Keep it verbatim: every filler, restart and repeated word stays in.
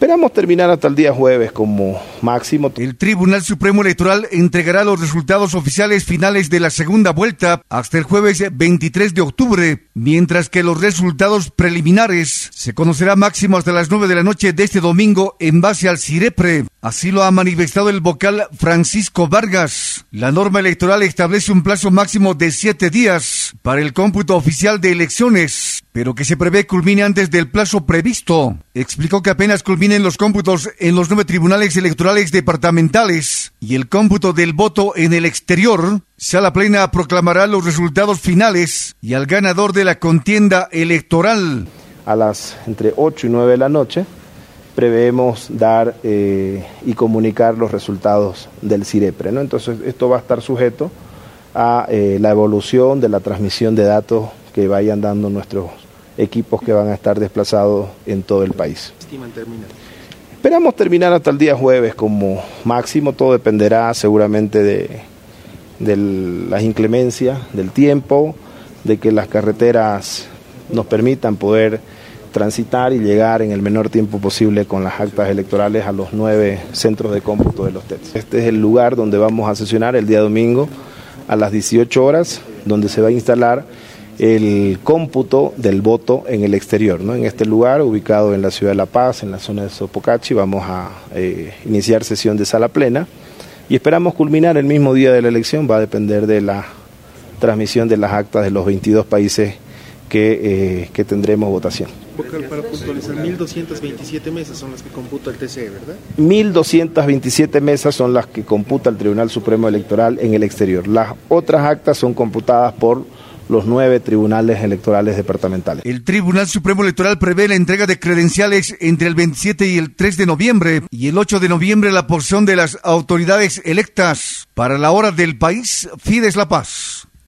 Esperamos terminar hasta el día jueves como máximo. El Tribunal Supremo Electoral entregará los resultados oficiales finales de la segunda vuelta hasta el jueves veintitrés de octubre, mientras que los resultados preliminares se conocerá máximo hasta las nueve de la noche de este domingo en base al CIREPRE. Así lo ha manifestado el vocal Francisco Vargas. La norma electoral establece un plazo máximo de siete días para el cómputo oficial de elecciones, pero que se prevé culmine antes del plazo previsto. Explicó que apenas culminen los cómputos en los nueve tribunales electorales departamentales y el cómputo del voto en el exterior, Sala Plena proclamará los resultados finales y al ganador de la contienda electoral. A las entre ocho y nueve de la noche preveemos dar eh, y comunicar los resultados del CIREPRE, ¿no? Entonces esto va a estar sujeto a eh, la evolución de la transmisión de datos que vayan dando nuestros equipos que van a estar desplazados en todo el país. ¿Estiman terminar? Esperamos terminar hasta el día jueves como máximo, todo dependerá seguramente de, de las inclemencias, del tiempo, de que las carreteras nos permitan poder transitar y llegar en el menor tiempo posible con las actas electorales a los nueve centros de cómputo de los T E Ts. Este es el lugar donde vamos a sesionar el día domingo a las dieciocho horas, donde se va a instalar el cómputo del voto en el exterior, ¿no? En este lugar, ubicado en la ciudad de La Paz, en la zona de Sopocachi, vamos a eh, iniciar sesión de sala plena y esperamos culminar el mismo día de la elección. Va a depender de la transmisión de las actas de los veintidós países que, eh, que tendremos votación. Vocal, para puntualizar, mil doscientas veintisiete mesas son las que computa el T C E, ¿verdad? mil doscientas veintisiete mesas son las que computa el Tribunal Supremo Electoral en el exterior. Las otras actas son computadas por los nueve tribunales electorales departamentales. El Tribunal Supremo Electoral prevé la entrega de credenciales entre el veintisiete y el tres de noviembre y el ocho de noviembre la porción de las autoridades electas. Para la hora del país, Fides La Paz.